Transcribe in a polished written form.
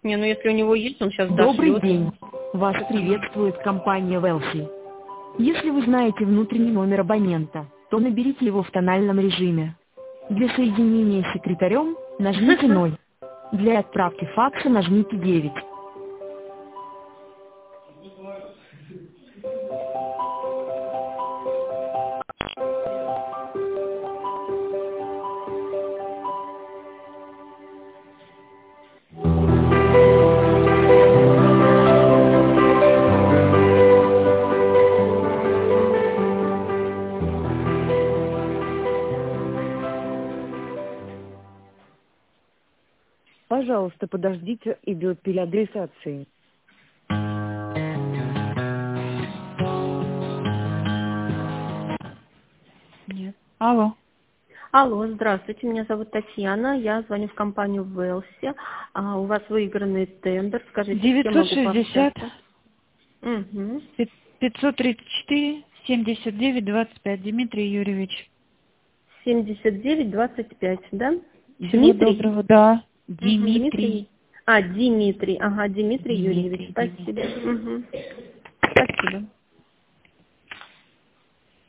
Не, ну если у него есть, он сейчас Добрый дошлет. день. Вас приветствует компания Велси. Если вы знаете внутренний номер абонента, то наберите его в тональном режиме. Для соединения с секретарем нажмите 0. Для отправки факса нажмите 9. Пожалуйста, подождите, идет переадресация. Нет. Алло. Алло, здравствуйте, меня зовут Татьяна, я звоню в компанию Велси. У вас выигранный тендер, скажите, с кем могу 960 пообщаться? Угу. 534 79 25. Дмитрий Юрьевич. 79-25, да? Всего Дмитрий? доброго, да. Мгм, Дмитрий. Дмитрий. Дмитрий. Ага, Дмитрий Юрьевич. Спасибо. Мгм. Спасибо.